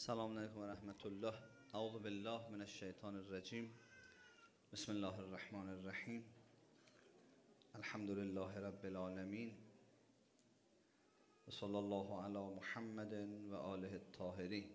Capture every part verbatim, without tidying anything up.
سلام علیکم و رحمت الله. اعوذ بالله من الشیطان الرجیم. بسم الله الرحمن الرحیم. الحمد لله رب العالمین و صلی الله علی محمد و آله الطاهرین.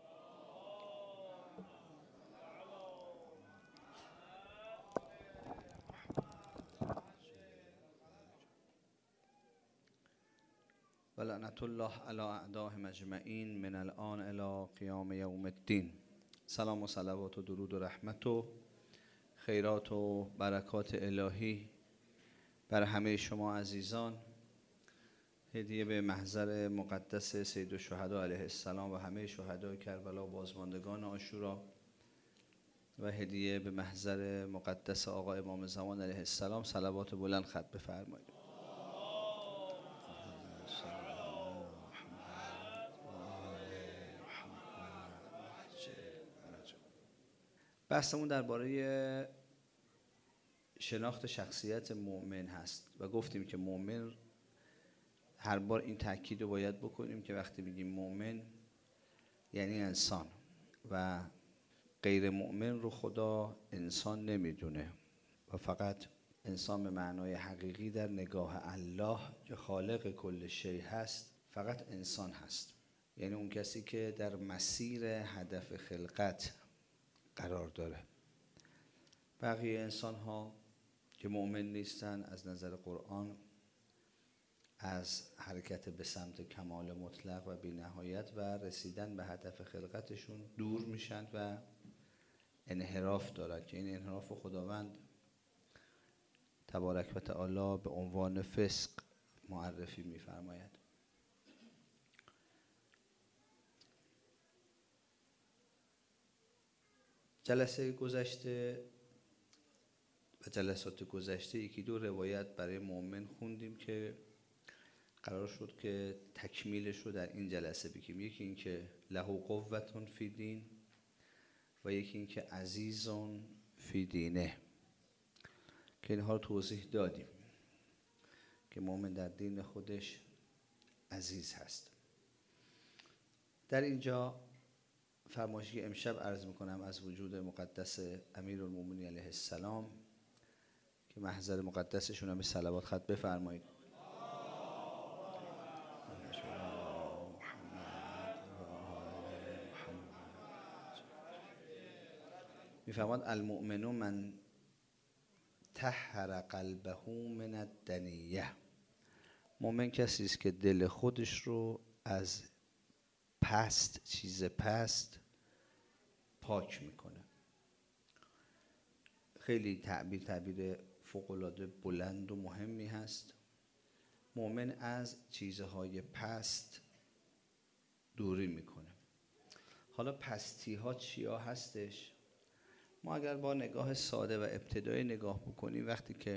و لعنت الله علی اعدائهم اجمعین من الان الی قیام یوم الدین. سلام و صلوات و درود و رحمت و خیرات و برکات الهی بر همه شما عزیزان هدیه به محضر مقدس سید الشهدا علیه السلام و همه شهدای کربلا و بازماندگان عاشورا و هدیه به محضر مقدس آقا امام زمان علیه السلام. صلوات بلند خط بفرمایید. بحثمون درباره شناخت شخصیت مؤمن هست و گفتیم که مؤمن، هر بار این تاکید رو باید بکنیم که وقتی میگیم مؤمن یعنی انسان و غیر مؤمن رو خدا انسان نمیدونه و فقط انسان به معنای حقیقی در نگاه الله که خالق کل شی هست فقط انسان هست، یعنی اون کسی که در مسیر هدف خلقت قرار داره. بقیه انسان ها که مؤمن نیستن از نظر قرآن از حرکت به سمت کمال مطلق و بی نهایت و رسیدن به هدف خلقتشون دور میشن و انحراف دارد که این انحراف خداوند تبارک و تعالی به عنوان فسق معرفی میفرماید. جلسه گذشته و جلسات گذشته یکی دو روایت برای مؤمن خوندیم که قرار شد که تکمیلش رو در این جلسه بگیم. یکی این که له قوة فی دین و یکی این که عزیزون فی دینه، که اینها رو توضیح دادیم که مؤمن در دین خودش عزیز هست. در اینجا فرمایشی امشب عرض میکنم از وجود مقدس امیرالمومنین علیه السلام که محضر مقدسشون هم به صلوات خط بفرمایید. میفرماد المؤمن من طهر قلبه من الدنیه. مؤمن کسی است که دل خودش رو از پست، چیز پست پاک میکنه. خیلی تعبیر تعبیر فوق‌العاده بلند و مهمی هست. مؤمن از چیزهای پست دوری میکنه. حالا پستی ها چیا هستش؟ ما اگر با نگاه ساده و ابتدایی نگاه بکنیم، وقتی که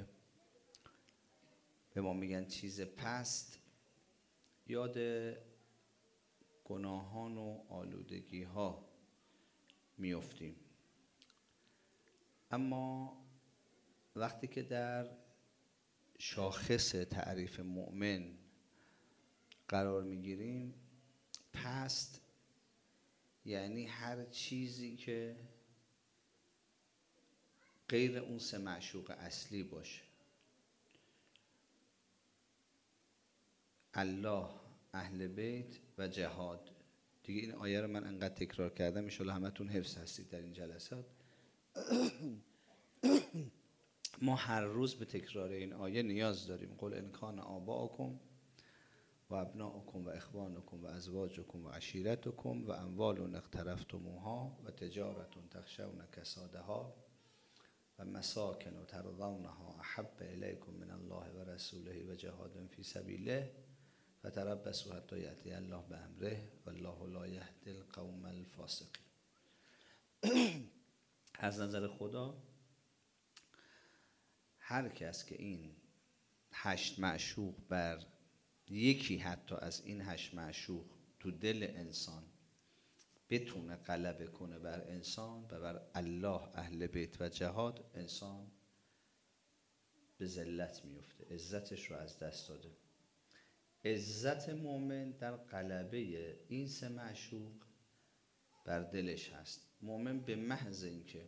به ما میگن چیز پست، یاد گناهان و آلودگی ها میافتیم. اما وقتی که در شاخص تعریف مؤمن قرار میگیریم، پست یعنی هر چیزی که غیر اون سه معشوق اصلی باشه: الله، اهل بیت و جهاد. دیگه این آیه رو من انقدر تکرار کردم، ان شاءالله همتون حفظ هستید در این جلسات. ما هر روز به تکرار این آیه نیاز داریم. قل ان کان آباؤکم و ابناؤکم و اخوانکم و ازواجکم و عشیرتکم و اموال اقترفتموها و تجارت تخشون کسادها و مساکن ترضونها احب الیکم من الله و رسوله و جهاد فی سبیله فتربصوا حتی یأتی الله بامره والله لا یهدی القوم الفاسقین. از نظر خدا هر کس که این هشت معشوق بر یکی حتی از این هشت معشوق تو دل انسان بتونه غلبه کنه بر انسان و بر الله، اهل بیت و جهاد، انسان به ذلت میفته، عزتش رو از دست داده. عزت مؤمن در غلبه این سه معشوق بر دلش هست. مؤمن به محض اینکه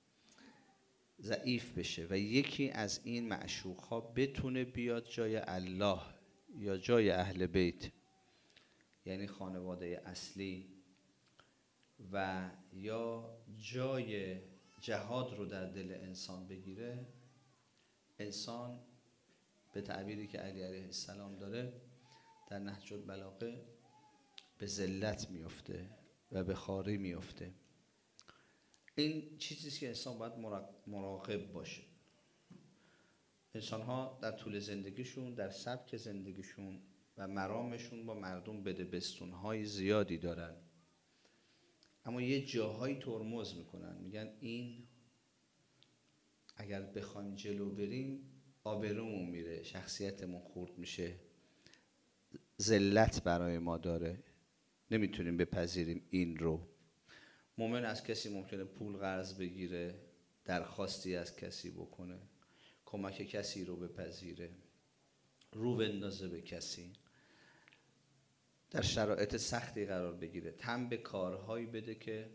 ضعیف بشه و یکی از این معشوق‌ها بتونه بیاد جای الله یا جای اهل بیت، یعنی خانواده اصلی، و یا جای جهاد رو در دل انسان بگیره، انسان به تعبیری که علی علیه السلام داره در نهج البلاغه به ذلت میفته و به خواری میفته. این چیزیست که انسان باید مراقب باشه. انسان ها در طول زندگیشون، در سبک زندگیشون و مرامشون با مردم بدبستون های زیادی دارن، اما یه جاهایی ترمز میکنن، میگن این اگر بخوایم جلو بریم آبرومون میره، شخصیتمون خورد میشه، ذلت برای ما داره، نمیتونیم بپذیریم این رو. مومن از کسی ممکنه پول قرض بگیره، درخواستی از کسی بکنه، کمک کسی رو بپذیره، رو بندازه به کسی، در شرایط سختی قرار بگیره، تن به کارهایی بده که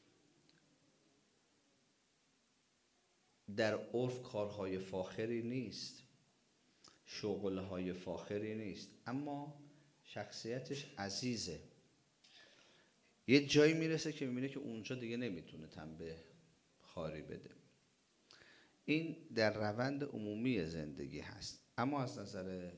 در عرف کارهای فاخری نیست، شغلهای فاخری نیست، اما شخصیتش عزیزه. یه جایی میرسه که میبینه که اونجا دیگه نمیتونه تن به خاری بده. این در روند عمومی زندگی هست، اما از نظر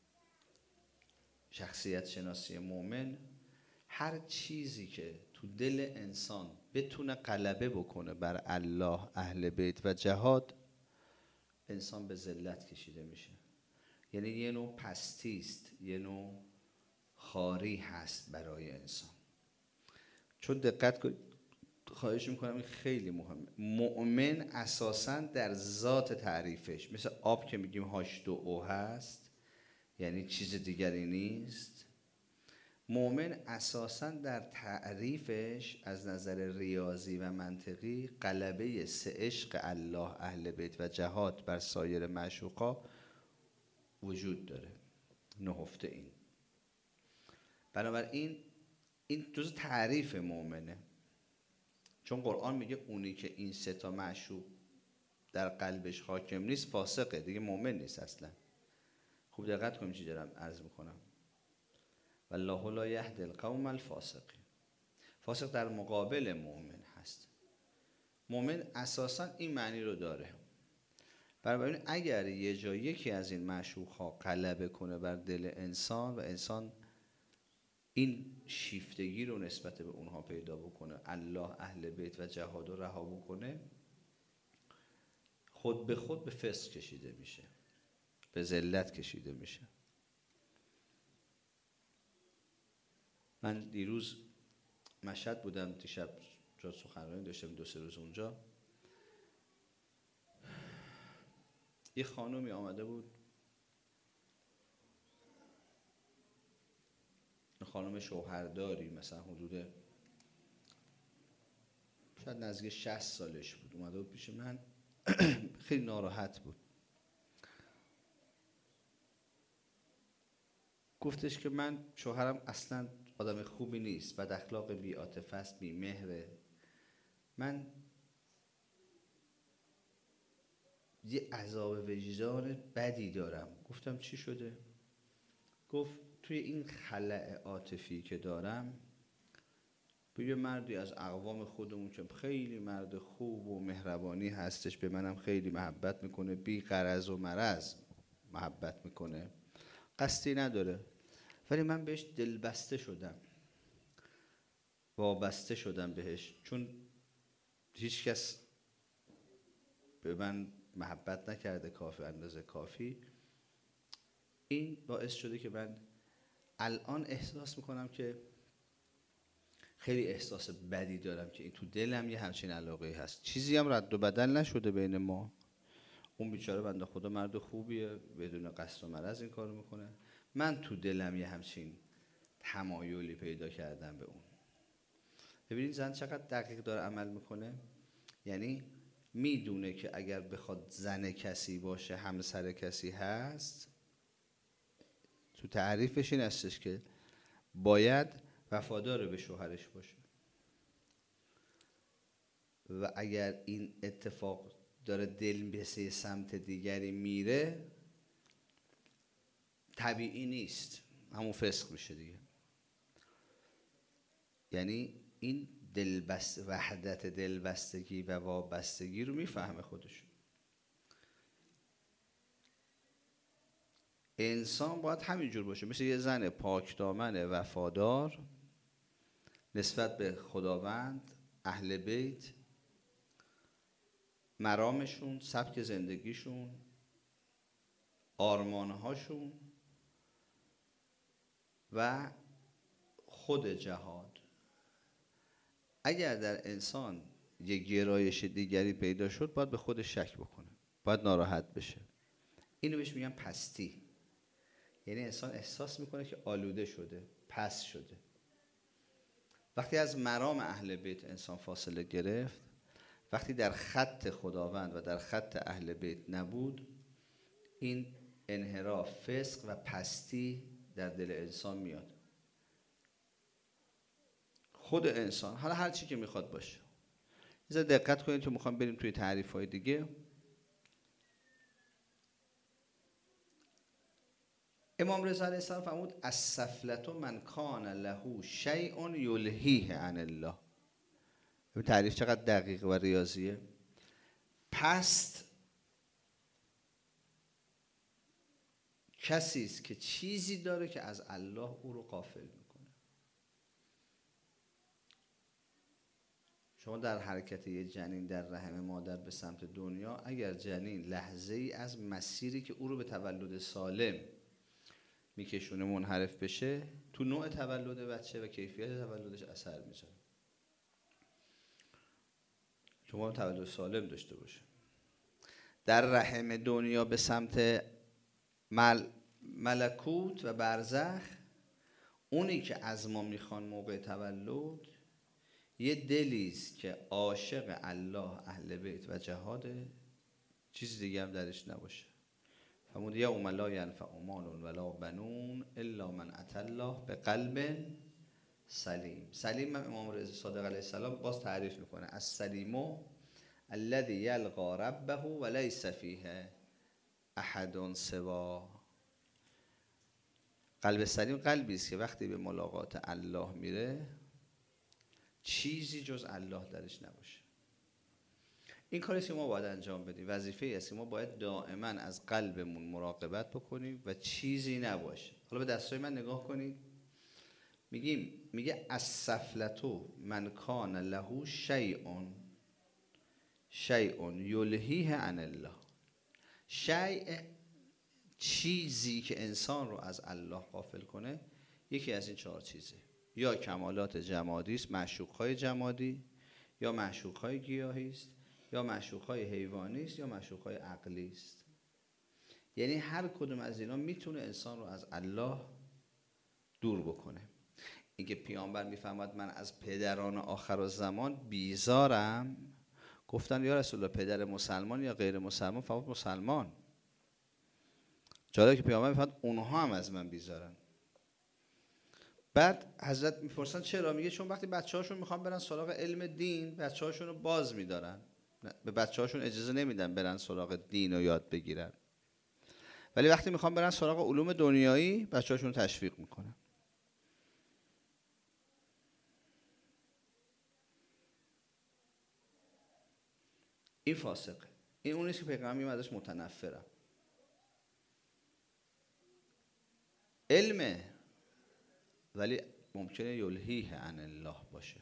شخصیت شناسی مومن، هر چیزی که تو دل انسان بتونه غلبه بکنه بر الله، اهل بیت و جهاد، انسان به ذلت کشیده میشه. یعنی یه نوع پستی است، یه نوع خواری هست برای انسان. چون دقت کنید، خواهش میکنم، این خیلی مهمه. مؤمن اساساً در ذات تعریفش مثل آب که میگیم هاش دو او هست، یعنی چیز دیگری نیست. مؤمن اساساً در تعریفش از نظر ریاضی و منطقی غلبه سه عشق الله، اهل بیت و جهاد بر سایر معشوقا وجود داره، نهفته. این بنابراین این جز تعریف مؤمنه، چون قرآن میگه اونی که این سه تا معشوق در قلبش حاکم نیست فاسقه، دیگه مؤمن نیست اصلا. خوب دقت کنیم چی دارم عرض میکنم. والله لا یهدی القوم الفاسقین. فاسق در مقابل مؤمن هست. مؤمن اساسا این معنی رو داره. بنابراین اگر یه جا یکی از این معشوق ها غلبه کنه بر دل انسان و انسان این شیفتگی رو نسبت به اونها پیدا بکنه، الله، اهل بیت و جهاد رو رها بکنه، خود به خود به فسق کشیده میشه، به ذلت کشیده میشه. من دیروز مشهد بودم، دیشب جا سخنرانی داشتم، دو سه روز اونجا. یه خانومی آمده بود، خانم شوهرداری، مثلا حدود شاید نزدیک شصت سالش بود، اومده بود پیش من. خیلی ناراحت بود. گفتش که من شوهرم اصلا آدم خوبی نیست، بد اخلاق، بی عاطفه است، بی مهره. من یه عذاب وجدان بدی دارم. گفتم چی شده؟ گفت توی این خلأ عاطفی که دارم، به یه مردی از اقوام خودمون که خیلی مرد خوب و مهربانی هستش، به منم خیلی محبت میکنه، بی غرض و مرض محبت میکنه، قصدی نداره، ولی من بهش دلبسته شدم، وابسته شدم بهش، چون هیچ کس به من محبت نکرده کافی، اندازه کافی. این باعث شده که من الان احساس میکنم که خیلی احساس بدی دارم که این تو دلم یه همچین علاقه هست. چیزی هم رد و بدل نشده بین ما. اون بیچاره بنده خدا مرد خوبیه، بدون قصد و مرض این کارو میکنه. من تو دلم یه همچین تمایلی پیدا کردم به اون. ببینید زن چقدر دقیق داره عمل میکنه. یعنی میدونه که اگر بخواد زن کسی باشه، همسر کسی هست، تو تعریفش این هستش که باید وفادار به شوهرش باشه. و اگر این اتفاق داره دل به سمت دیگری میره طبیعی نیست، همون فسق میشه دیگه. یعنی این دلبست وحدت دلبستگی و وابستگی رو میفهمه خودشون. انسان باید همینجور باشه، مثل یه زن پاکدامن وفادار نسبت به خداوند، اهل بیت، مرامشون، سبک زندگیشون، آرمانهاشون و خود جهاد. اگر در انسان یک گرایش دیگری پیدا شد باید به خودش شک بکنه، باید ناراحت بشه. اینو بهش میگن پستی. یعنی انسان احساس میکنه که آلوده شده، پست شده. وقتی از مرام اهل بیت انسان فاصله گرفت، وقتی در خط خداوند و در خط اهل بیت نبود، این انحراف، فسق و پستی در دل انسان میاد. خود انسان، حالا هر چی که میخواد باشه. یه دقت کنید تو میخوام بریم توی تعریف های دیگه. امام رضا علیه السلام فرمود السفلة من کان له شیء یلهیه عن الله. این تعریف چقدر دقیق و ریاضیه. پست کسی است که چیزی داره که از الله او رو غافل میکنه. شما در حرکت یه جنین در رحم مادر به سمت دنیا، اگر جنین لحظه ای از مسیری که او رو به تولد سالم میکشونه منحرف بشه، تو نوع تولد بچه و کیفیت تولدش اثر میذاره. شما تولد سالم داشته باشه، در رحم دنیا به سمت مل... ملکوت و برزخ، اونی که از ما میخوان موقع تولد یه دلیست که عاشق الله، اهل بیت و جهاده، چیز دیگه هم درش نباشه. فرمود یوم لا ینفع مال ولا بنون الا من اتى الله بقلب سلیم. سلیم امام رضا صادق علیه السلام باز تعریف میکنه، السلیم الذی یلقى ربه وليس فیه احد سوا. قلب سلیم قلبی است که وقتی به ملاقات الله میره چیزی جز الله درش نباشه. این کاری که ما باید انجام بدیم، وظیفه است که ما باید دائما از قلبمون مراقبت بکنیم و چیزی نباشه. حالا به دستای من نگاه کنید. میگیم میگه السفلة من کان له شیء شیء یلهیه عن الله. شیء، چیزی که انسان رو از الله غافل کنه، یکی از این چهار چیزه. یا کمالات جمادی است، معشوق‌های جمادی، یا معشوق‌های گیاهی است، یا معشوق‌های حیوانی است، یا معشوق‌های عقلی است. یعنی هر کدوم از اینا میتونه انسان رو از الله دور بکنه. اینکه پیامبر میفهمد من از پدران آخر الزمان بیزارم، گفتن یا رسول الله پدر مسلمان یا غیر مسلمان؟ فرمود مسلمان. جالبه که پیامبر میفهمد اونها هم از من بیزارن. بعد حضرت میپرسن چرا؟ میگه چون وقتی بچه‌هاشون میخوان برن سراغ علم دین، بچه‌هاشون رو باز میدارن، به بچه‌هاشون اجازه نمیدن برن سراغ دین و یاد بگیرن. ولی وقتی میخوان برن سراغ علوم دنیایی، بچه‌هاشون رو تشویق میکنن. این فاسقه. این اون نیست که پیغمبر میگه ازش متنفرم. علمه ولی ممکنه یلهیه عن الله باشه.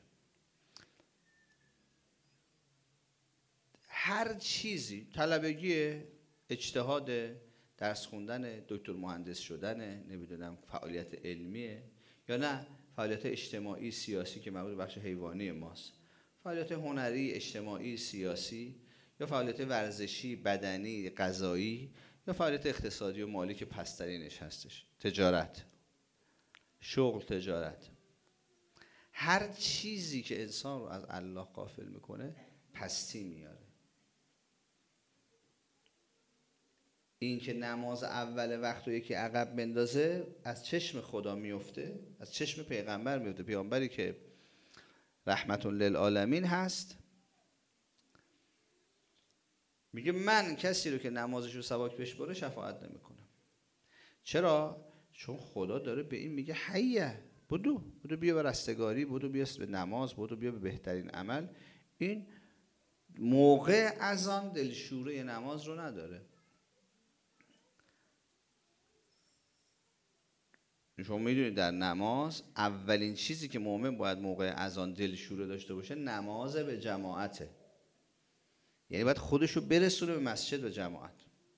هر چیزی، طلبگی، اجتهاد، درس خوندن، دکتر مهندس شدن، نمیدونم فعالیت علمیه، یا نه فعالیت اجتماعی سیاسی که مربوط به بخش حیوانی ماست، فعالیت هنری اجتماعی سیاسی، یا فعالیت ورزشی بدنی غذایی، یا فعالیت اقتصادی و مالی که پسترینش هستش، تجارت، شغل، تجارت. هر چیزی که انسان رو از الله غافل میکنه پستی میاره. این که نماز اول وقت رو یکی عقب بندازه از چشم خدا میفته، از چشم پیغمبر میفته. پیغمبری که رحمت للعالمین هست میگه من کسی رو که نمازش رو سباک بهش بره شفاعت نمیکنم. چرا؟ چون خدا داره به این میگه حیه، بدو بدو بیا به رستگاری، بدو بیا به نماز، بدو بیا به بهترین عمل. این موقع اذان دلشوره نماز رو نداره. شما میدونید در نماز اولین چیزی که مؤمن باید موقع اذان دلشوره داشته باشه نماز به جماعته. یعنی باید خودشو برسونه به مسجد و جماعت.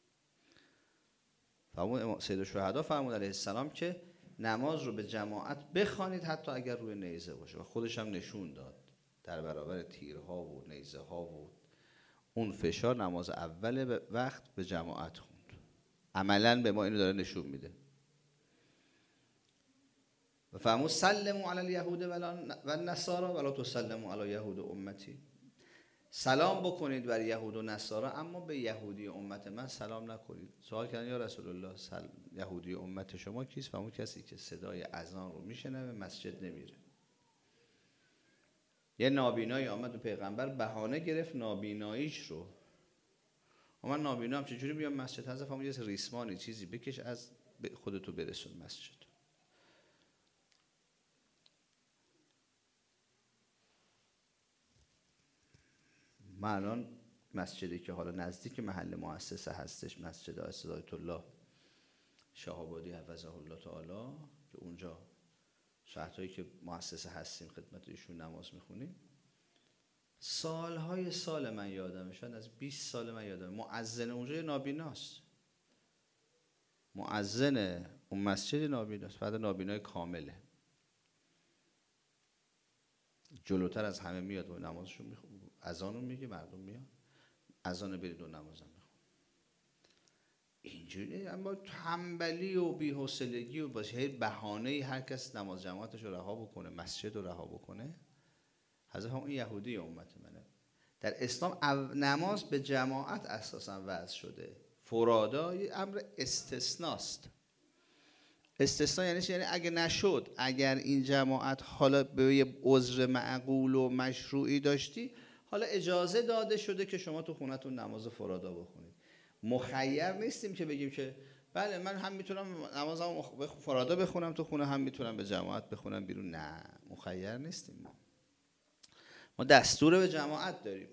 فرمود سید الشهدا فرمود علیه السلام که نماز رو به جماعت بخوانید حتی اگر روی نیزه باشه، و خودش هم نشون داد در برابر تیرها و نیزه ها و اون فشار نماز اول وقت به جماعت خوند. عملاً به ما اینو داره نشون میده. و فرمود سلموا علی الیهود و النصارى ولا تسلموا علی یهود امتی. سلام بکنید بر یهود و نصارا اما به یهودی امت من سلام نکنید. سوال کردن یا رسول الله سل... یهودی امت شما کیست؟ فرمود کسی که صدای اذان رو میشنوه مسجد نمیره. یه نابینایی آمد به پیغمبر بهانه گرفت نابیناییش رو. من نابینا هم چجوری بیام مسجد؟ حضرت فرمود یه ریسمانی چیزی بکش از خودتو برسون مسجد. من الان مسجدی که حالا نزدیک محل مؤسسه هستش، مسجد آیت الله شهابادی حفظه الله تعالی، که اونجا شهرهایی که مؤسسه هستیم خدمت ایشون نماز میخونیم، سالهای سال من یادمه، شاید از بیست سال من یادمه، مؤذن اونجا نابیناست. مؤذن اون مسجد نابیناست، بعد نابینای کامله، جلوتر از همه میاد و نمازشو میخونه، اذانو میگه، مردم میاد اذان برید و نمازم بخون. اینجوری اما تنبلی و بی‌حوصلگی و باشه بهانه‌ای هر کس نماز جماعتش رو رها بکنه، مسجد رو رها بکنه. حضرت هم این یهودی امت منه. در اسلام نماز به جماعت اساسا وضع شده. فرادا یه امر استثناست. استثنا یعنی چی؟ یعنی اگه نشد، اگر این جماعت حالا به یه عذر معقول و مشروعی داشتی، حالا اجازه داده شده که شما تو خونتون نماز فرادا بخونید. مخیر نیستیم که بگیم که بله من هم میتونم نمازم فرادا بخونم تو خونه، هم میتونم به جماعت بخونم بیرون. نه، مخیر نیستیم. ما ما دستور به جماعت داریم،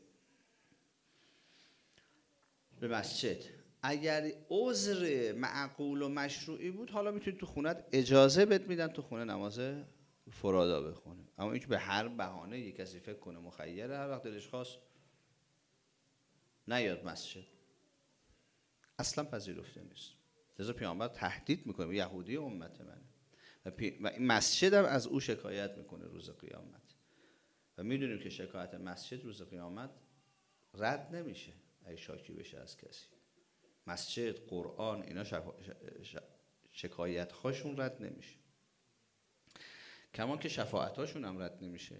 به مسجد. اگر عذر معقول و مشروعی بود حالا میتونی تو خونت اجازه بهت میدن تو خونه نماز فرادا بخونه. اما اینکه به هر بهانه یک کسی فکر کنه مخیره، هر وقت دلش خواست نیاد مسجد، اصلا پذیرفته نیست. لذا پیامبر تهدید میکنه یهودی امت منه و, پی... و این مسجد هم از او شکایت میکنه روز قیامت. و میدونیم که شکایت مسجد روز قیامت رد نمیشه اگه شاکی بشه از کسی. مسجد، قرآن، اینا شفا... ش... شکایت هاشون رد نمیشه، کمان که شفاعت هاشون هم رد نمیشه.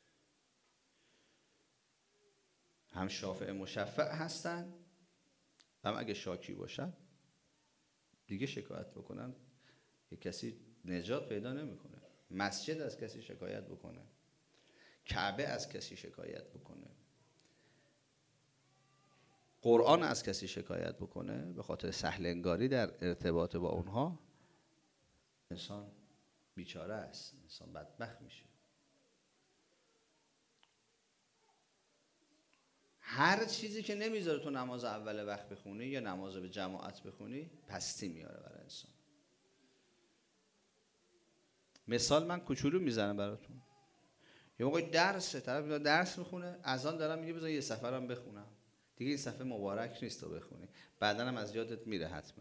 هم شافع مشفع هستن، هم اگه شاکی باشن دیگه شکایت بکنن یک کسی نجات پیدا نمیکنه. مسجد از کسی شکایت بکنه، کعبه از کسی شکایت بکنه، قرآن از کسی شکایت بکنه به خاطر سهلنگاری در ارتباط با اونها، انسان بیچاره است، انسان بدبخت میشه. هر چیزی که نمیذاره تو نماز اول وقت بخونی یا نماز به جماعت بخونی پستی میاره برای انسان. مثال من کوچولو میزنم براتون. یه موقع درسه، طرف درس میخونه، اذان دارم میگه بذار یه سفرم بخونم. دیگه این صفحه مبارک نیست تو بخونی، بعداً هم از یادت میره حتما.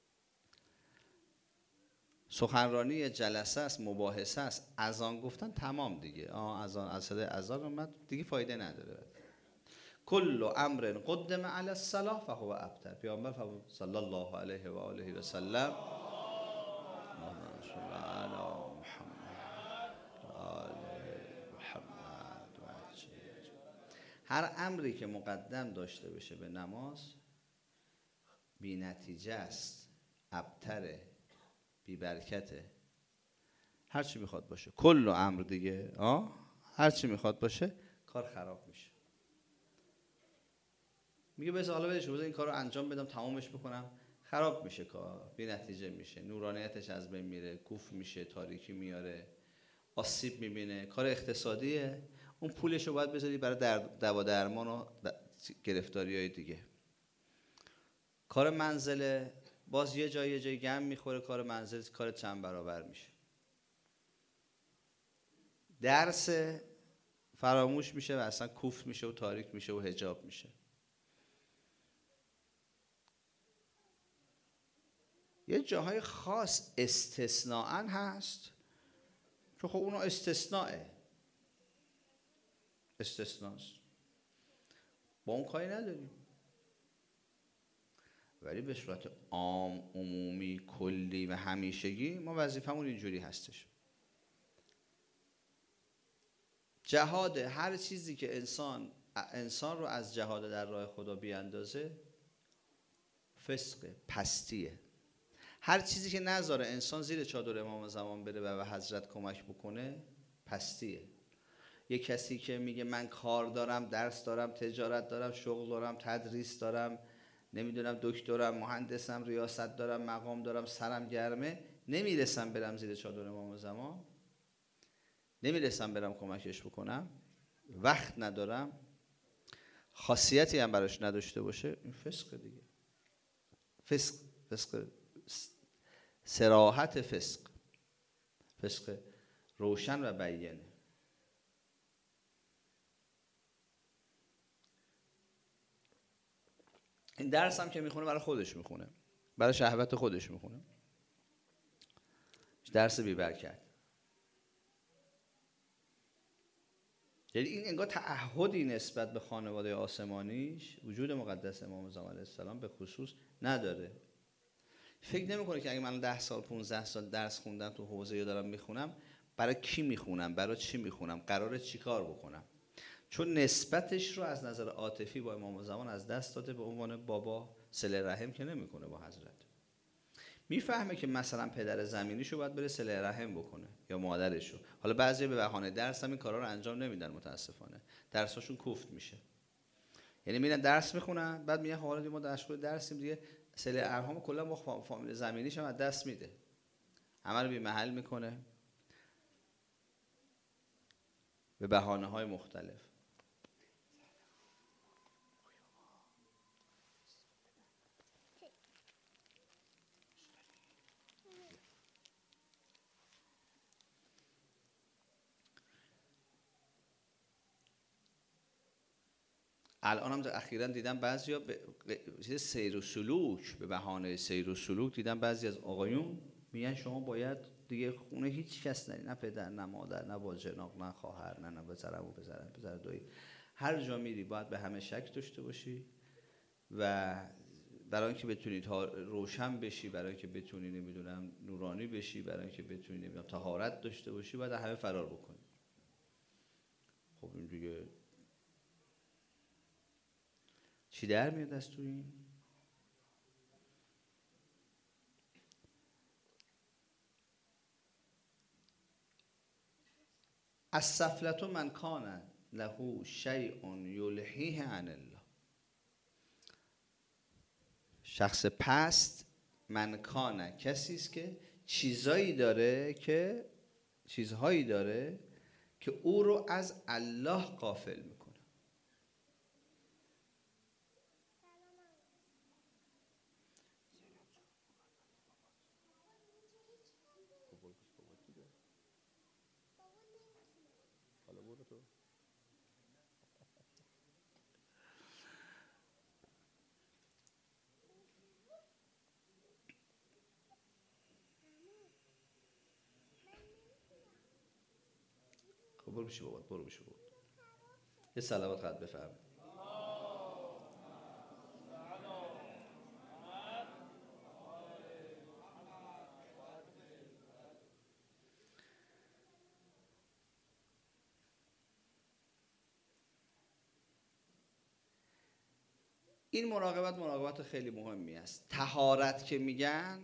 سخنرانی جلسه است، مباحثه است، اذان گفتن تمام دیگه. آه اذان، از صدای اذان اومد دیگه فایده نداره. کل امر قدم علی الصلاة فهو ابتر. پیامبر فرمود صلی الله علیه و آله و سلم اللهم صل علی محمد و آل محمد. هر امری که مقدم داشته بشه به نماز بی نتیجه است، ابتره، بی برکته. هر چی میخواد باشه، کل امر دیگه، آه هر چی میخواد باشه کار خراب میشه. میگه بس حالا بدش بذار این کارو انجام بدم تمامش بکنم، خراب میشه کار، بی نتیجه میشه، نورانیتش از بین میره، کوف میشه، تاریکی میاره، آسیب میبینه. کار اقتصادیه، اون پولش رو باید بذاری برای در دوا درمان و گرفتاری های دیگه. کار منزله، باز یه جای یه جای گم میخوره، کار منزل کار چند برابر میشه. درس فراموش میشه و اصلا کوف میشه و تاریک میشه و حجاب میشه. یه جاهای خاص استثناءً هست که خب اونو استثناءه، استثناست، با اون کاری نداریم. ولی به صورت عام، عمومی، کلی و همیشگی ما وظیفمون اینجوری هستش. جهاد هر چیزی که انسان انسان رو از جهاد در راه خدا بیاندازه فسق، پستیه. هر چیزی که نذاره انسان زیر چادر امام زمان بره و به حضرت کمک بکنه پستیه. یه کسی که میگه من کار دارم، درس دارم، تجارت دارم، شغل دارم، تدریس دارم، نمیدونم دکترم، مهندسم، ریاست دارم، مقام دارم، سرم گرمه، نمیرسم برم زیر چادر امام زمان، نمیرسم برم کمکش بکنم، وقت ندارم، خاصیتی هم براش نداشته باشه، این فسق دیگه. فسق، فسق صراحت، فسق، فسق روشن و بیانه. این درس هم که میخونه برای خودش میخونه، برای شهوت خودش میخونه، درس بی برکت. یعنی این انگار تعهدی نسبت به خانواده آسمانیش، وجود مقدس امام زمان علیه السلام به خصوص نداره. فکر نمیکنه که اگه من ده سال پونزده سال درس خوندم تو حوزه یا دارم میخونم، برای کی میخونم، برای چی میخونم، قراره چی کار بکنم. چون نسبتش رو از نظر عاطفی با امام زمان از دست داده، به عنوان بابا صله رحم که نمیکنه با حضرت. میفهمه که مثلا پدر زمینیشو باید بره صله رحم بکنه یا مادرشو. حالا بعضی به بهانه درس هم این کارا رو انجام نمیدن، متاسفانه درساشون کوفت میشه. یعنی میرن درس میخونن، بعد میگن حالا ما مشغول درسیم دیگه، صله ارحام کلا با فامیل زمینیش هم از دست میده، همه رو بی محل میکنه به بهانه های مختلف. الان هم اخیراً دیدم بعضیا به چیز سیر و سلوک، به بهانه سیر و سلوک دیدم بعضی از آقایون میگن شما باید دیگه خونه هیچ کس نری، نه پدر نه مادر نه با جناق نه خواهر نه نه پسرم و پسرم پسر دوی، هر جا میری باید به همه شک داشته باشی و برای اینکه بتونی روشن بشی، برای اینکه بتونی نمیدونم نورانی بشی، برای اینکه بتونی نمیدونم طهارت داشته باشی، باید همه فرار بکنی. خب این دیگه چی در میاد از تو این؟ السفلة من کان له شیء یلهیه عن الله. شخص پست من کان کسی است که چیزایی داره که چیزهایی داره که او رو از الله غافل میکنه. برو بشی بابا، برو بشی بابا. یه صلوات قد بفرم. این مراقبت مراقبت خیلی مهمی است. طهارت که میگن،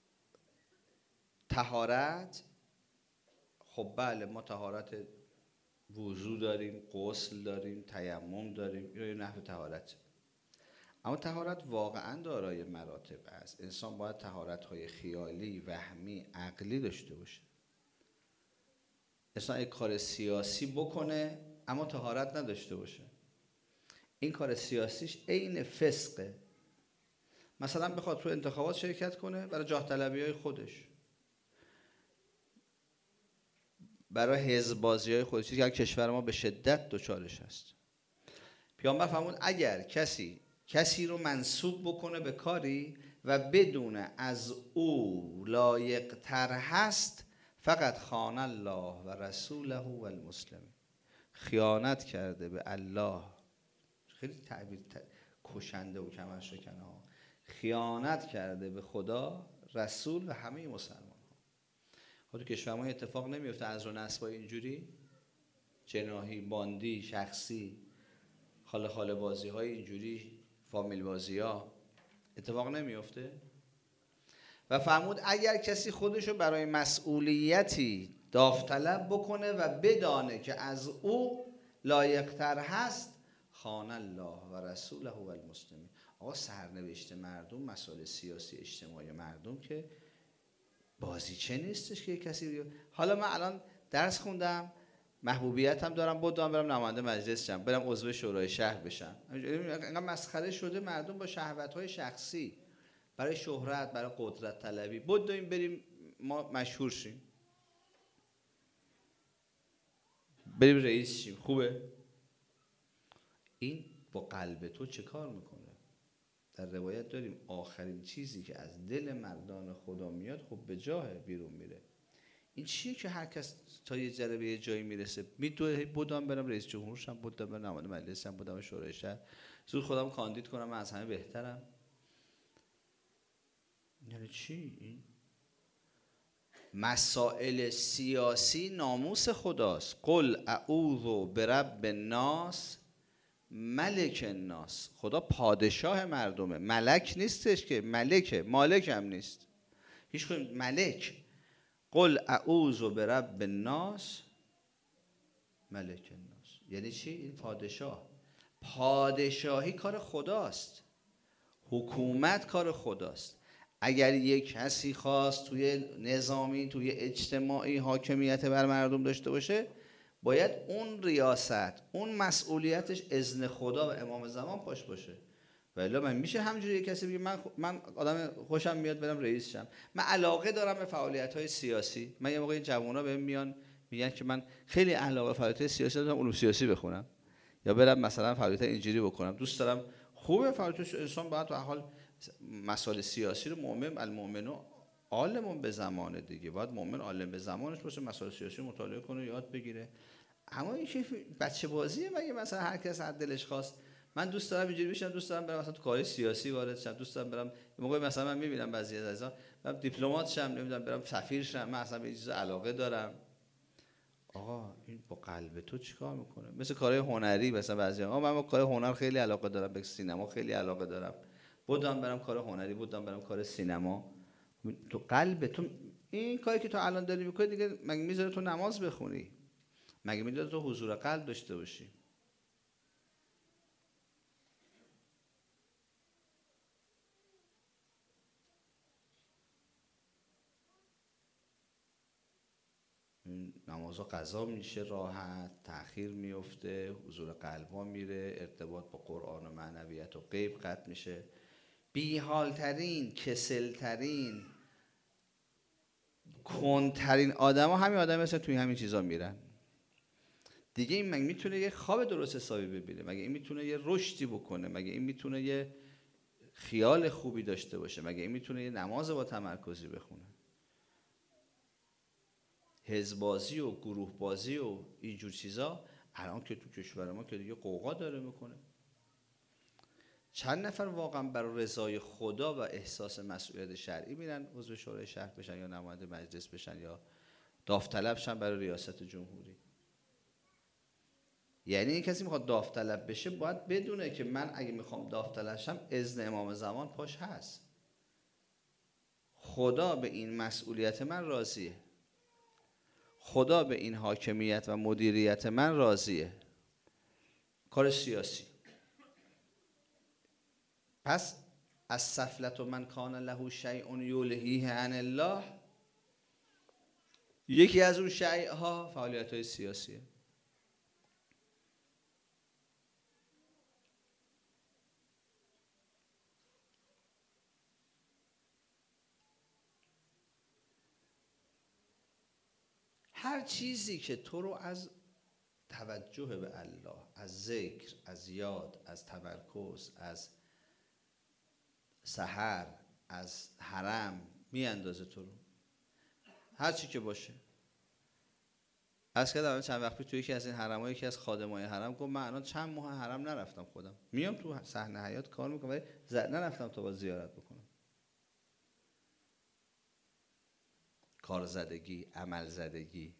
طهارت، خب بله ما طهارت وضو داریم، غسل داریم، تیمم داریم، یا نحو طهارت. اما طهارت واقعا دارای مراتب است. انسان باید طهارت‌های خیالی، وهمی، عقلی داشته باشه. انسان یک کار سیاسی بکنه اما طهارت نداشته باشه، این کار سیاسیش عین فسقه. مثلا بخواد تو انتخابات شرکت کنه برای جاه طلبی‌های خودش، برای حزب بازی‌های خودش، چیزی که کشور ما به شدت دچارش هست. پیامبر فرمود اگر کسی کسی رو منسوب بکنه به کاری و بدون از او لایق‌تر هست، فقط خان الله و رسوله و المسلمین، خیانت کرده به الله. خیلی تعبیر کشنده و کمرشکنه ها. خیانت کرده به خدا، رسول و همه مسلمان ها. خود کشور ما اتفاق نمیفته از رو نسبای اینجوری جناحی، باندی، شخصی، خاله خاله بازی های اینجوری، فامیل بازی ها اتفاق نمیفته. و فرمود اگر کسی خودشو برای مسئولیتی داوطلب بکنه و بدانه که از او لایق‌تر هست، خان الله و رسوله و المسلمین. آقا سرنوشت مردم، مسائل سیاسی اجتماعی مردم که بازیچه نیستش که کسی بیاد. حالا من الان درس خوندم، محبوبیت هم دارم، بودم برم نماینده مجلس شم، برم عضو شورای شهر بشم. اینقدر مسخره شده مردم با شهوت‌های شخصی، برای شهرت، برای قدرت طلبی بدویم بریم ما مشهور شیم، بریم رئیس شیم. خوبه؟ این با قلب تو چه کار میکنه؟ در روایت داریم آخرین چیزی که از دل مردان خدا میاد خب به جاه بیرون میره. این چیه که هر کس تا یه ذره به یه جایی میرسه میدوه بودم برم رئیس جمهور شم، بودم برم نماینده مجلس شم، بودم شورای شهر، زود خودم کاندید کنم من از همه بهترم. یعنی چی این؟ مسائل سیاسی ناموس خداست. قل اعوذ برب الناس ملک الناس. خدا پادشاه مردمه، ملک نیستش که، ملکه، مالک هم نیست هیچ کدوم، ملک. قل اعوذ برب الناس ملک الناس یعنی چی؟ این پادشاه، پادشاهی کار خداست، حکومت کار خداست. اگر یک کسی خواست توی نظامی، توی اجتماعی حاکمیت بر مردم داشته باشه، باید اون ریاست، اون مسئولیتش اذن خدا و امام زمان پاش باشه. ولی من میشه همجوری یک کسی بگه من من آدم خوشم میاد برم رئیس شم، من علاقه دارم به فعالیت‌های سیاسی. من یه موقع این جوونا بهم میان میگن که من خیلی علاقه به فعالیت‌های سیاسی دارم، علوم سیاسی بخونم یا برم مثلا فعالیت اینجوری بکنم، دوست دارم. خوبه فعالیت انسان باید تو حال مسائل سیاسی رو مؤمن المؤمنو عالمون به زمانه دیگه، باید مؤمن عالم به زمانش باشه، مسائل سیاسی مطالعه کنه، یاد بگیره. اما این که بچه بازیه، مگه مثلا هر کس از دلش خواست من دوست دارم اینجوری بشم، دوست دارم برم مثلا تو کار سیاسی وارد شم، دوست دارم برم موقع مثلا من میبینم بعضی از عزیزان برم دیپلمات شم، نمیدونم برم سفیر شم، من اصلا به این چیزا علاقه دارم. آقا این با قلب تو چیکار میکنه؟ مثل کارهای هنری، مثلا بعضیا آقا من با کار هنر خیلی علاقه دارم، به سینما خیلی علاقه دارم، بودم برم کار هنری، بودم برم کار سینما. تو قلب تو این کاری که تو الان داری میکنی دیگه مگه میذاره تو نماز بخونی؟ مگه میذاره تو حضور قلب داشته باشی؟ نمازها قضا میشه راحت، تأخیر میفته، حضور قلبا میره، ارتباط با قرآن و معنویت و غیب قطع میشه. بیحالترین، کسلترین، کندترین آدم ها همین آدم مثل توی همین چیزا میرن دیگه. این مگه میتونه یه خواب درست حسابی ببینه؟ مگه این میتونه یه رشدی بکنه؟ مگه این میتونه یه خیال خوبی داشته باشه؟ مگه این میتونه یه نماز با تمرکزی بخونه؟ حزب بازی و گروه بازی و اینجور چیزا الان که تو کشور ما که دیگه قوقا داره میکنه. چند نفر واقعا برای رضای خدا و احساس مسئولیت شرعی میرن عضو شورای شهر بشن یا نماینده مجلس بشن یا داوطلب شن برای ریاست جمهوری؟ یعنی این کسی میخواد داوطلب بشه باید بدونه که من اگه میخوام داوطلب شم اذن امام زمان پاش هست، خدا به این مسئولیت من راضیه، خدا به این حاکمیت و مدیریت من راضیه. کار سیاسی پس از سفلت و من کان له شیء یلهیه عن الله، یکی از اون شیء ها فعالیت های سیاسیه. هر چیزی که تو رو از توجه به الله، از ذکر، از یاد، از تمرکز، از سحر، از حرم میاندازه تو رو، هر چی که باشه. از که دارم چند وقت پیش توی یکی از این حرم‌ها یکی از خادمای حرم گفت من الان چند ماه حرم نرفتم، خودم میام تو صحنه حیات کار میکنم ولی نرفتم تا با زیارت بکنم. کار زدگی، عمل زدگی.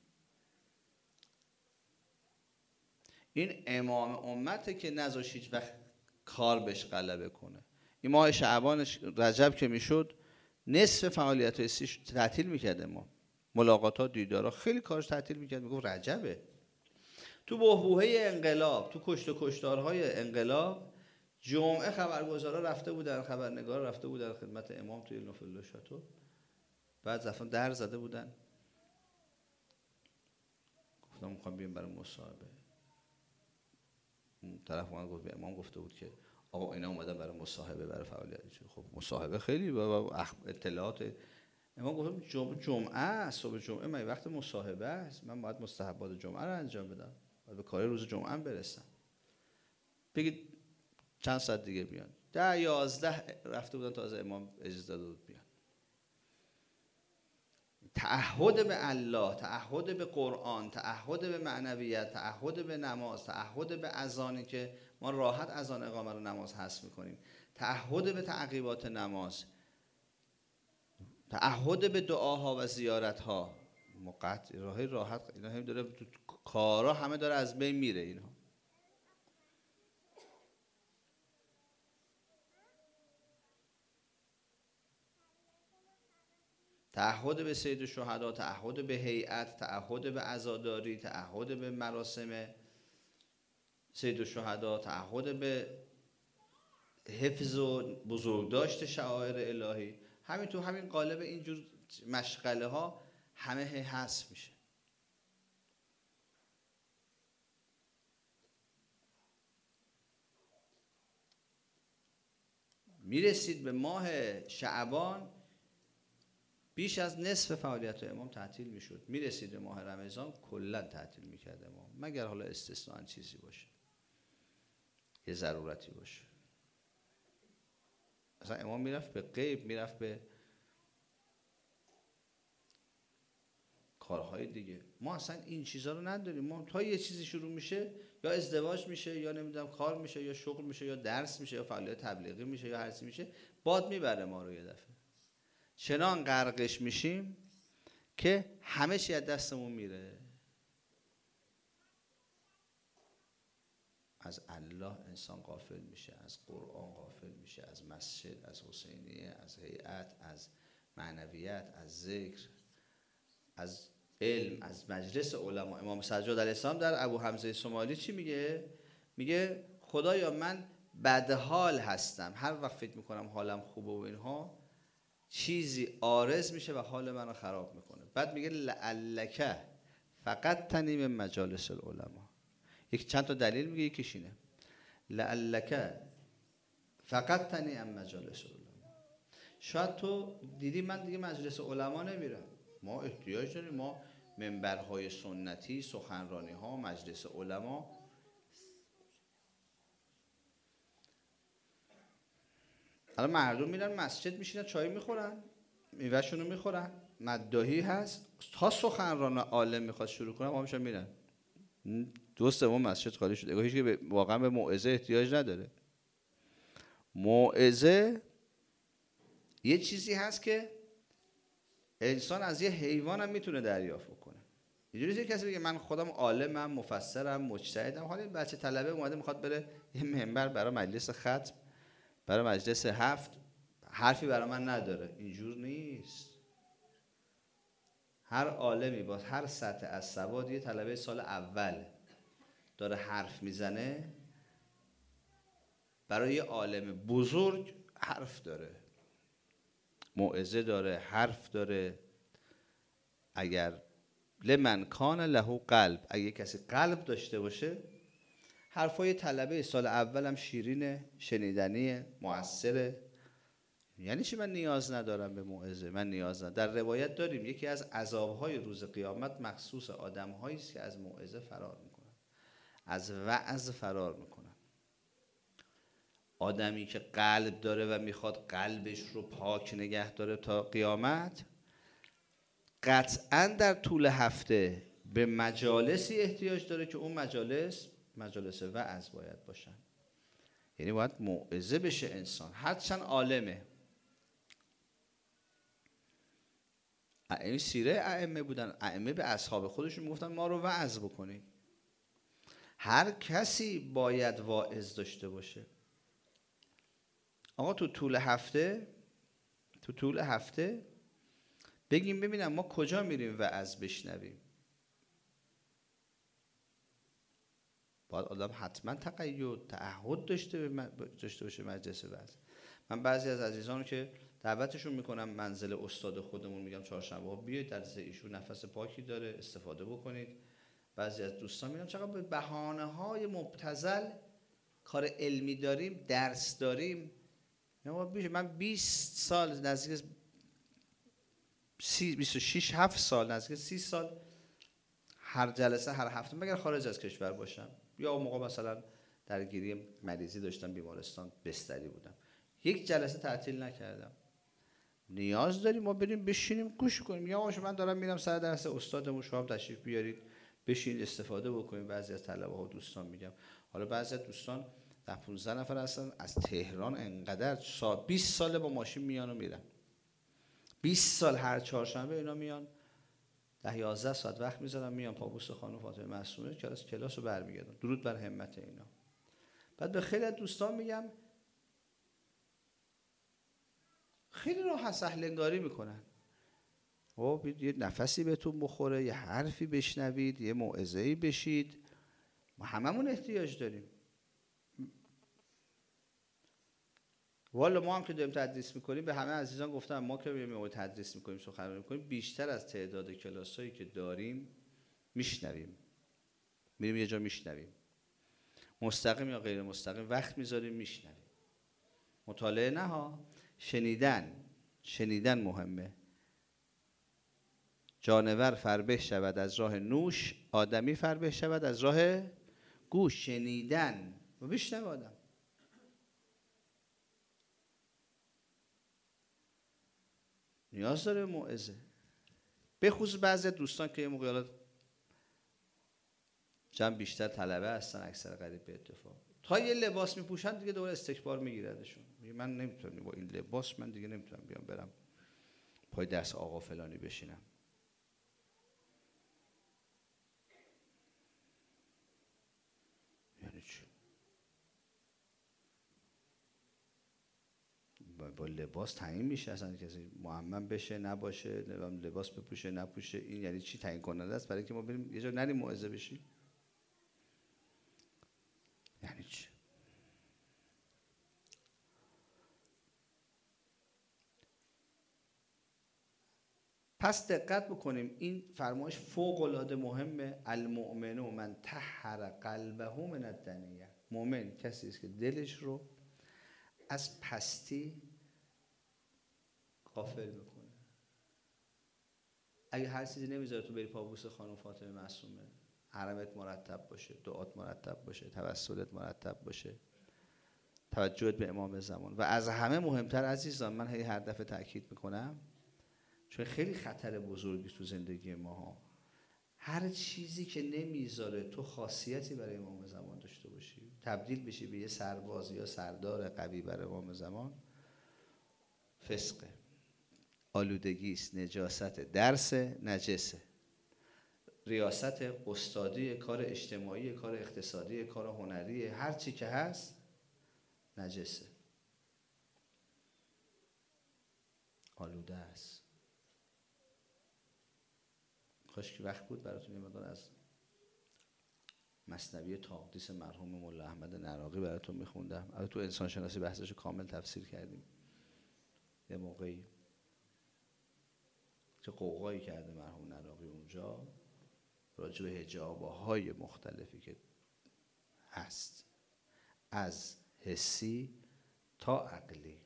این امام امته که نذاش هیچ وقت کار بهش غلبه کنه. این ماه شعبان رجب که میشد نصف فعالیت‌های سیش تعطیل میکرد، امام ملاقات‌ها، دیدارها، خیلی کارش تعطیل میکرد، میگفت رجبه. تو بحبوحه انقلاب، تو کشت و کشتارهای انقلاب، جمعه خبرگزارا رفته بودن، خبرنگارا رفته بودن خدمت امام توی نوفل شاتو، بعد زفان در زده بودن، گفتم میخوام بیام برای مصاحبه. طرف من گفت به امام گفته بود که آقا اینا اومدن برای مصاحبه، برای فعالیت. خب مصاحبه خیلی با اطلاعات. امام گفت جمعه جمعه صبح جمعه من وقت مصاحبه است، من باید مستحبات جمعه رو انجام بدم، باید به کار روز جمعه هم برسم. بگید چند ساعت دیگه بیان. ده یازده رفته بودن تازه امام اجازه داده بود بیان. تعهد به الله، تعهد به قرآن، تعهد به معنویت، تعهد به نماز، تعهد به اذانی که ما راحت اذان اقامه رو نماز حذف میکنیم، تعهد به تعقیبات نماز، تعهد به دعاها و زیارتها، مقطع راه راحت اینا هم داره کارا همه داره از بین میره. اینها تعهد به سید الشهدا، تعهد به هیئت، تعهد به عزاداری، تعهد به مراسم سید الشهدا، تعهد به حفظ و بزرگداشت شعائر الهی. همین تو همین قالب اینجور مشغله ها همه حذف میشه. میرسید به ماه شعبان بیش از نصف فعالیت امام تعطیل میشد. میرسید به ماه رمضان کلا تعطیل میکرد امام، مگر حالا استثناء چیزی باشه، یه ضرورتی باشه. اصلا امام میرفت به غیب، میرفت به کارهای دیگه. ما اصلا این چیزا رو نداریم. ما تا یه چیزی شروع میشه، یا ازدواج میشه، یا نمیدونم کار میشه، یا شغل میشه، یا درس میشه، یا فعالیت تبلیغی میشه، یا هر چیزی میشه، باد میبره ما رو یه دفعه. چنان غرقش میشیم که همه چی از دستمون میره. از الله انسان غافل میشه، از قرآن غافل میشه، از مسجد، از حسینیه، از هیئت، از معنویت، از ذکر، از علم، از مجلس علما. امام سجاد علیه السلام در ابو حمزه سمالی چی میگه؟ میگه خدایا من بدحال هستم، هر وقت فکر میکنم حالم خوبه و اینها چیزی عارض میشه و حال منو خراب میکنه. بعد میگه لعلک فقط تنی من مجالس العلماء. یک چند تا دلیل میگه، یکیش اینه لعلک فقط تنی من مجالس العلماء. شاید تو دیدی من دیگه مجلس علما نمیرم. ما احتیاج داریم، ما منبرهای سنتی، سخنرانی ها، مجلس علما. الان مردم میرن مسجد میشینن چای میخورن، میوهشون رو میخورن، مداحی هست، تا سخنران عالم میخواد شروع کنه ما میشن میرن. دو سوم مسجد خالی شده. هیچ که واقعا به موعظه احتیاج نداره. موعظه یه چیزی هست که انسان از یه حیوان هم میتونه دریافت کنه. اینجوری که کسی بگه من خودم عالمم، مفسرم، مجتهدم، حالا بچه طلبه اومده میخواد بره یه منبر برای مجلس ختم، برای مجلس هفت، حرفی برای من نداره. اینجور نیست. هر عالمی با هر سطح از سواد یه طلبه سال اول داره حرف میزنه، برای عالم بزرگ حرف داره، موعظه داره، حرف داره. اگر لمن کان له قلب، اگه کسی قلب داشته باشه، حرفای طلبه سال اولم شیرینه، شنیدنیه، مؤثره. یعنی چی من نیاز ندارم به موعظه؟ من نیاز ندارم. در روایت داریم یکی از عذابهای روز قیامت مخصوص آدم‌هایی است که از موعظه فرار میکنن، از وعظ فرار میکنن. آدمی که قلب داره و میخواد قلبش رو پاک نگه داره تا قیامت، قطعاً در طول هفته به مجالسی احتیاج داره که اون مجالس مجالس وعظ باید باشن. یعنی باید موعظه بشه انسان، هرچند عالمه. این سیره ائمه بودن، ائمه به اصحاب خودشون میگفتن ما رو وعظ بکنید. هر کسی باید واعظ داشته باشه. آقا تو طول هفته تو طول هفته بگیم ببینم ما کجا میریم وعظ بشنویم. باید آدم حتما تقید تعهد داشته داشته باشه مجلس وعظ. من بعضی از عزیزانو که دعوتشون میکنم منزل استاد خودمون، میگم چهارشنبه ها بیایید درس ایشون نفس پاکی داره، استفاده بکنید. بعضی از دوستان میگم چقدر به بهانه های مبتذل کار علمی داریم، درس داریم. من بیست سال نزدیک بیست و شش هفت سال نزدیک سی سال هر جلسه هر هفته مگر خارج از کشور باشم یا اون موقع مثلا درگیری مریضی داشتم، بیمارستان بستری بودم، یک جلسه تعطیل نکردم. نیاز داریم ما بریم بشینیم گوش کنیم. یا آقا من دارم میرم سر درس استادمون، شما هم تشریف بیارید بشینید استفاده بکنید. بعضی از طلبه ها و دوستان میگم، حالا بعضی از دوستان ده پانزده نفر هستن از تهران، انقدر سال بیست ساله با ماشین میان و میرن، بیست سال هر چهارشنبه اینا میان ده یازده ساعت وقت میذارن میان پابوس خانم فاطمه معصومه کلاس کلاس رو برمیگردن. درود بر همت اینا. بعد به خیلی از دوستان میگم خیلی راحت سهل انگاری میکنن. خب یه نفسی بهتون بخوره، یه حرفی بشنوید، یه موعظه‌ای بشید. ما هممون احتیاج داریم. والا ما هم که داریم تدریس میکنیم به همه عزیزان گفتم ما که میایم تدریس میکنیم سخنرانی میکنیم بیشتر از تعداد کلاسایی که داریم میشنویم، میریم یه جا میشنویم، مستقیم یا غیر مستقیم وقت میذاریم میشنویم. مطالعه نه ها، شنیدن. شنیدن مهمه. جانور فربه شود از راه نوش، آدمی فربه شود از راه گوش. شنیدن و بشنو آدم. نیاز داره موعظه. به خصوص بعضی دوستان که یه موقع جمع بیشتر طلبه هستن، اکثر قریب به اتفاق تا یه لباس میپوشن دیگه دوباره استکبار میگیردشون. میگه من نمیتونم با این لباس، من دیگه نمیتونم بیام برم پای درس آقا فلانی بشینم. یعنی چی؟ با لباس تعیین میشه اصلا کسی معمم بشه نباشه، لباس بپوشه نپوشه. این یعنی چی تعیین کننده است برای که ما بریم یه جا نریم موعظه بشیم؟ یعنی چی؟ پس دقت بکنیم این فرمایش فوق العاده مهمه. المؤمن من طهر قلبه من الدنیه. مؤمن کسی است که دلش رو از پستی غافل میکنه. اگه هر چیزی نمیذاره تو بری پابوس خانم فاطمه معصومه، حرمت مرتب باشه، دعات مرتب باشه، توسلت مرتب باشه، توجهت به امام زمان. و از همه مهمتر عزیزان، من هی هر دفعه تاکید میکنم چون خیلی خطر بزرگی تو زندگی ما ها، هر چیزی که نمیذاره تو خاصیتی برای امام زمان داشته باشی، تبدیل بشی به یه سرباز یا سردار قوی برای امام زمان، فسقه، آلودگی است، نجاست، درس نجسه، ریاست، استادی، کار اجتماعی، کار اقتصادی، کار هنری، هر چی که هست نجسه، آلوده است. کاش که وقت بود براتون یه مقدار از مثنوی تقدیس مرحوم مولا احمد نراقی براتون میخوندم. البته تو انسان شناسی بحثش کامل تفسیر کردیم یه موقعی، چه قوقایی کرده مرحوم نراقی اونجا راجع به حجاب‌های مختلفی که هست، از حسی تا عقلی.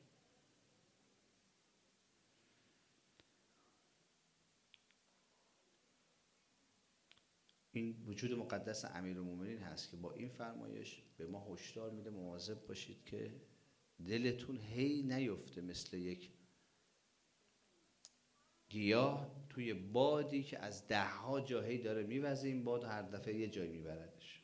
این وجود مقدس امیرالمومنین هست که با این فرمایش به ما هشدار میده مواظب باشید که دلتون هی نیفته مثل یک گیاه توی بادی که از ده ها جا هی داره میوزه، این باد هر دفعه یه جای میبردش.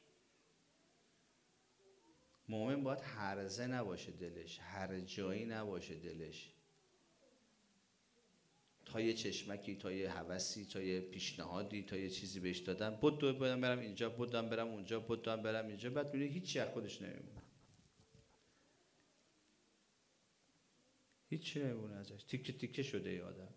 مومن باید هرزه نباشه دلش، هر جایی نباشه دلش، تا یه چشمکی، تا یه هوسی، تا یه پیشنهادی، تا یه چیزی بهش دادن، بود دو بدم برم اینجا، بودم برم اونجا، بودم برم اینجا، بعد میبینی هیچی از خودش نمیمونه، هیچی نمیمونه ازش، تیکه تیکه شده ای آدم.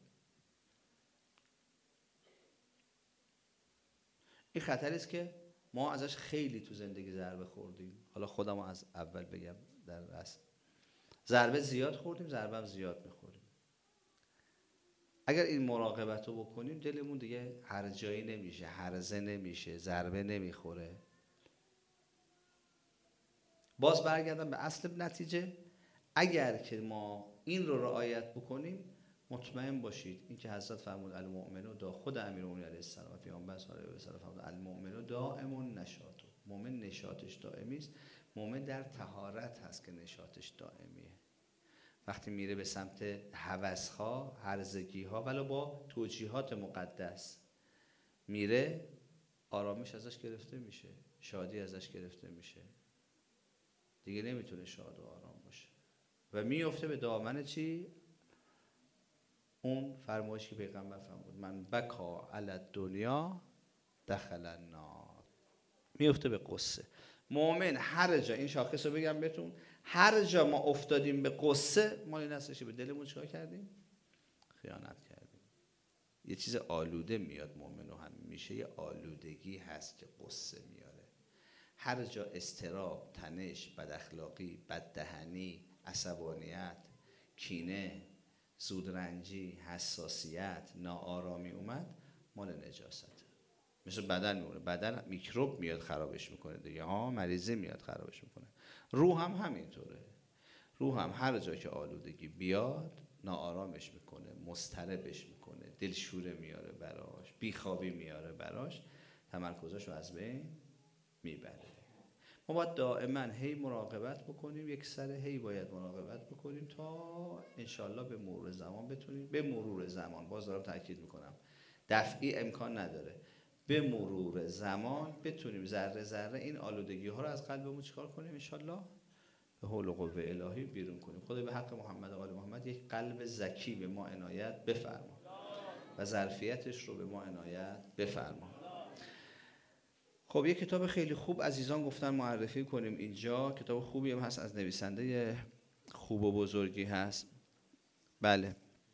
این خطری است که ما ازش خیلی تو زندگی ضربه خوردیم. حالا خودمو از اول بگم در اصل ضربه زیاد خوردیم، ضربه هم زیاد میخوریم. اگر این مراقبت رو بکنیم دلمون دیگه هر جایی نمیشه، هرزه نمیشه، ضربه نمیخوره. باز برگردم به اصل نتیجه، اگر که ما این رو رعایت بکنیم مطمئن باشید این که حضرت فرمود المؤمن دا، خود امیرالمومنین علیه السلام و پیامبر صلی الله علیه و سلم فرمود المؤمن دائم نشاط، مؤمن نشاطش دائمی است. مؤمن در طهارت هست که نشاطش دائمیه. وقتی میره به سمت هوس‌ها، هرزگی‌ها، ولی با توجیهات مقدس میره، آرامش ازش گرفته میشه، شادی ازش گرفته میشه، دیگه نمیتونه شاد و آرام باشه و میفته به دامن چی؟ اون فرمایشی که پیغمبر فرمود من بکا علی الدنیا دخل النار، میفته به قصه. مؤمن هر جا، این شاخص رو بگم بهتون، هر جا ما افتادیم به قصه، ما این هستش به دلمون چیکار کردیم؟ خیانت کردیم. یه چیز آلوده میاد مؤمن رو هم میشه، یه آلودگی هست که قصه میاره. هر جا استراب، تنش، بد اخلاقی، بددهنی، عصبانیت، کینه، زودرنجی، حساسیت، ناآرامی اومد، مال نجاست. مثل بدن میمونه، بدن میکروب میاد خرابش میکنه دیگه ها، مریضی میاد خرابش میکنه. روح هم همینطوره. روح هم هر جا که آلودگی بیاد ناآرامش میکنه، مضطربش میکنه، دلشوره میاره براش، بیخوابی میاره براش، تمرکزشو از بین میبره. ما باید دائما هی مراقبت بکنیم، یک سر هی باید مراقبت بکنیم تا انشالله به مرور زمان بتونیم، به مرور زمان، باز دارم تاکید میکنم دفعی امکان نداره، به مرور زمان بتونیم ذره ذره این آلودگی ها رو از قلبمون چیکار کنیم انشالله؟ به حول و قوه الهی بیرون کنیم. خدا به حق محمد و آل محمد یک قلب ذکی به ما عنایت بفرما و ظرفیتش رو به ما عنایت بفرما. خب یک کتاب خیلی خوب عزیزان گفتن معرفی کنیم اینجا، کتاب خوبی هم هست، از نویسنده خوب و بزرگی هست. بله،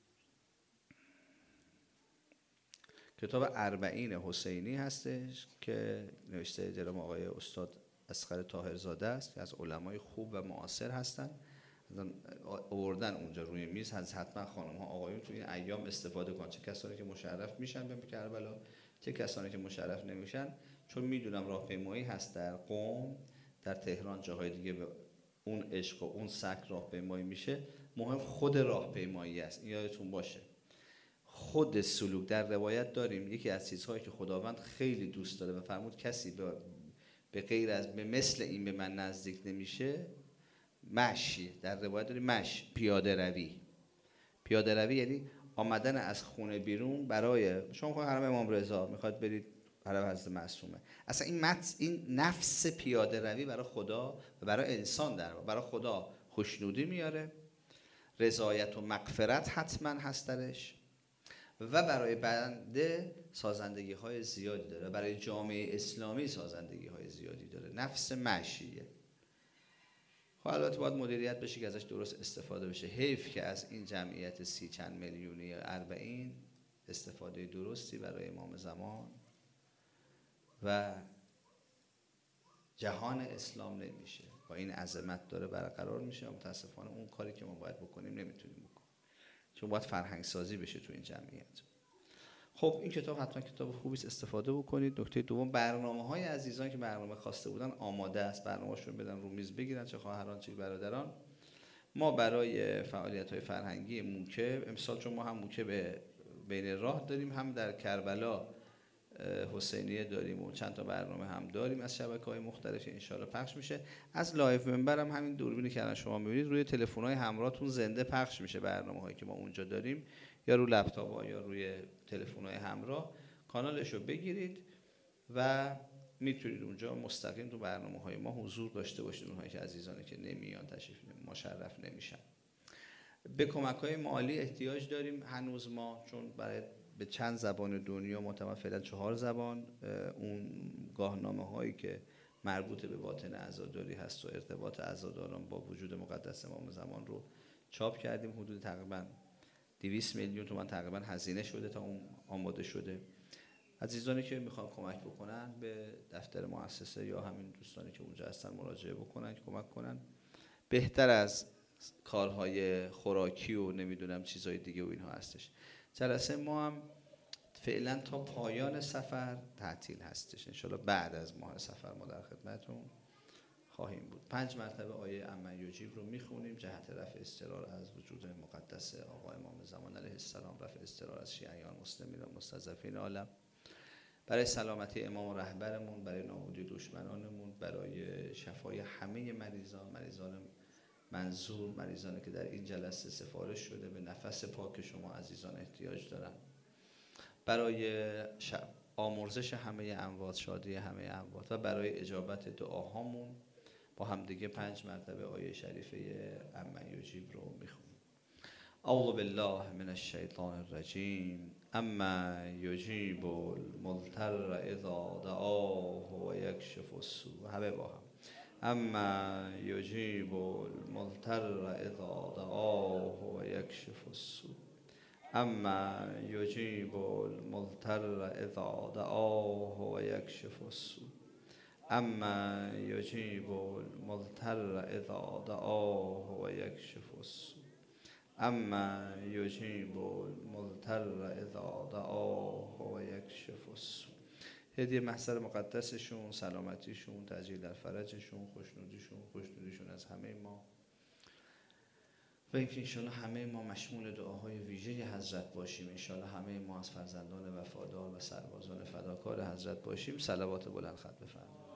کتاب اربعین حسینی هستش که نوشته جناب آقای استاد اصغر طاهرزاده است که از علمای خوب و معاصر هستن. آوردن اونجا روی میز، هست حتما خانم ها آقایون تو این ایام استفاده کن، چه کسانی که مشرف میشن به کربلا، چه کسانی که مشرف نمیشن، چون میدونم راهپیمایی هست در قم، در تهران، جاهای دیگه به اون عشق و اون سک راهپیمایی میشه. مهم خود راهپیمایی است، این یادتون باشه. خود سلوک در روایت داریم یکی از چیزهایی که خداوند خیلی دوست داره و فرمود کسی به غیر از به مثل این به من نزدیک نمیشه، مشی، در روایت داریم مش، پیاده روی. پیاده روی یعنی آمدن از خونه بیرون برای شما خود حرم امام رضا میخواد برید حرم حضرت معصومه، اصلا این متن، این نفس پیاده روی برای خدا و برای انسان، در برای خدا خوشنودی میاره، رضایت و مغفرت حتما هست درش و برای بنده سازندگی های زیادی داره، برای جامعه اسلامی سازندگی های زیادی داره. نفس مشیه. خب البته باید مدیریت بشه که ازش درست استفاده بشه. حیف که از این جمعیت سی چند میلیونی اربعین استفاده درستی برای امام زمان و جهان اسلام نمیشه، با این عظمت داره برقرار میشه. متاسفانه اون کاری که ما باید بکنیم نمیتونیم بکنیم، چون باید فرهنگ سازی بشه تو این جمعیت. خب این کتاب حتما کتاب خوبی است، استفاده بکنید. نکته دوم، برنامه‌های عزیزان که برنامه خواسته بودن آماده است، برنامه‌شون بدن رو میز بگیرن، چه خواهران چه برادران. ما برای فعالیت‌های فرهنگی موکب امسال، چون ما هم موکب بین راه داریم، هم در کربلا حسینیه داریم و چند تا برنامه هم داریم از شبکه‌های مختلف، ان شاءالله پخش میشه. از لایو منبر هم همین دوربینی که الان شما می‌بینید روی تلفن‌های همراهتون زنده پخش میشه، برنامه‌هایی که ما اونجا داریم، یا رو لپتاپ‌ها یا روی تلفن‌های همراه کانالش رو بگیرید و میتونید اونجا مستقیم تو برنامه‌های ما حضور داشته باشید. اونهایی که عزیزانی که نمیان، تشریف مشرف نمیشن. به کمک‌های مالی احتیاج داریم هنوز ما، چون برای به چند زبان دنیا معتبر فعلا چهار زبان اون گاهنامه هایی که مربوط به باطن عزاداری هست و ارتباط عزاداران با وجود مقدس امام زمان رو چاپ کردیم. حدود تقریبا دویست میلیون تومان تقریبا هزینه شده تا اون آماده شده. عزیزانی که میخوان کمک بکنن به دفتر مؤسسه یا همین دوستانی که اونجا هستن مراجعه بکنن، کمک کنن. بهتر از کارهای خوراکی و نمیدونم چیزهای دیگه و اینها هستش. جلسه ما هم فعلا تا پایان سفر تعطیل هستش، انشالله بعد از ماه سفر ما در خدمتون خواهیم بود. پنج مرتبه آیه امن یجیب رو میخونیم جهت رفع اضطرار از وجود مقدس آقا امام زمان علیه السلام، رفع اضطرار از شیعیان مسلمین و مستضعفین عالم، برای سلامتی امام و رهبرمون، برای نابودی دشمنانمون، برای شفای همه مریضان، مریضان منظور، مریضانی که در این جلسه سفارش شده به نفس پاک شما عزیزان احتیاج دارن، برای آمرزش همه اموات، شادی همه اموات و برای اجابت دعاهامون با همدیگه پنج مرتبه آیه شریفه امن یجیب رو میخونیم. اعوذ بالله من الشیطان الرجیم. اما یجیب المضطر اذا دعاه و یکشف السوء. همه با هم. اما یجیب المضطر اذا دعاه و یکشف السوء. اما یجیب المضطر اذا دعاه و یکشف السوء. اما یجیب المضطر اذا دعاه و یکشف السوء. اما یجیب المضطر اذا دعاه و یکشف السوء. هدیه محضر مقدسشون، سلامتیشون، تعجیل در فرجشون، خوشنودیشون، خوشنودیشون از همه ما، و اینکه انشاءالله همه ما مشمول دعاهای ویژه حضرت باشیم. انشاءالله همه ما از فرزندان وفادار و سربازان فداکار حضرت باشیم. صلوات بلند ختم بفرمایید.